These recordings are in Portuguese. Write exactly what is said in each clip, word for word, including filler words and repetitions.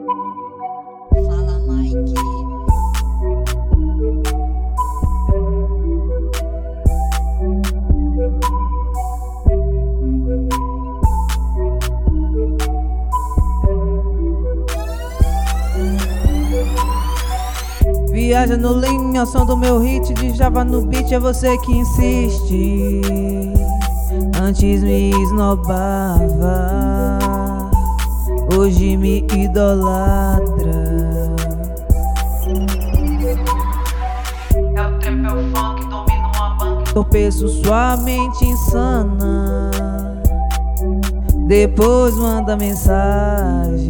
Fala, Mike. Viaja no leme, ao som do meu hit de Java no beat, é você que insiste. Antes me esnobava, hoje me idolatra. É o trap, é o funk, domino a banca. Entorpeço sua mente insana, depois manda mensagem,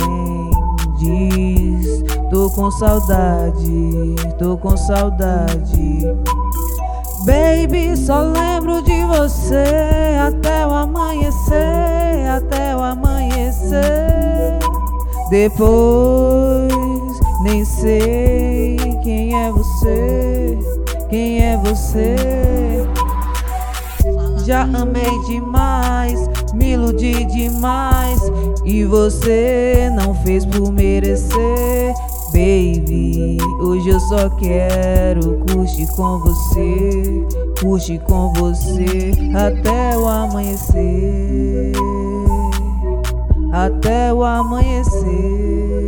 diz: tô com saudade, tô com saudade. Baby, só lembro de você até o amanhecer, até o amanhecer. Depois nem sei quem é você, quem é você. Já amei demais, me iludi demais, e você não fez por merecer. Baby, hoje eu só quero curtir com você, curtir com você até o amanhecer, até o amanhecer.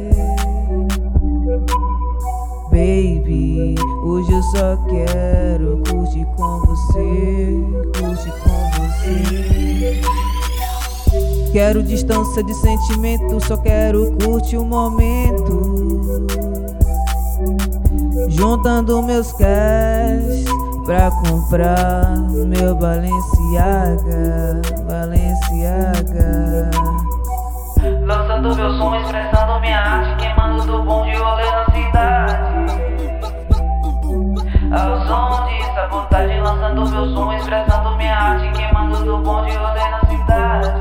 Baby, hoje eu só quero curtir com você, curtir com você. Quero distância de sentimento, só quero curtir o momento, juntando meus cash pra comprar meu Balenciaga, Balenciaga. Lançando meu som, expressando minha arte, queimando do bom de rolê na cidade. Ao som de sabotagem, lançando meu som, expressando minha arte, queimando do bom de rolê na cidade.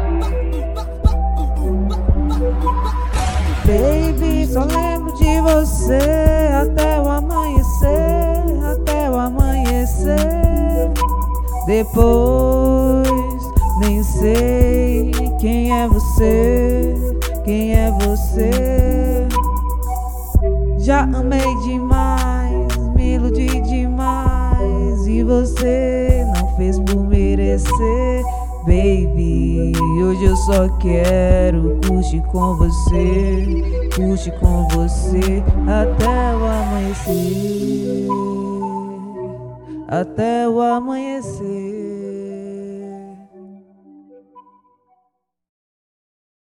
Baby, só lembro de você até o amanhecer, até o amanhecer. Depois nem sei quem é você, quem é você. Já amei demais, me iludi demais, e você não fez por merecer. Baby, hoje eu só quero curtir com você, curtir com você até o amanhecer, até o amanhecer.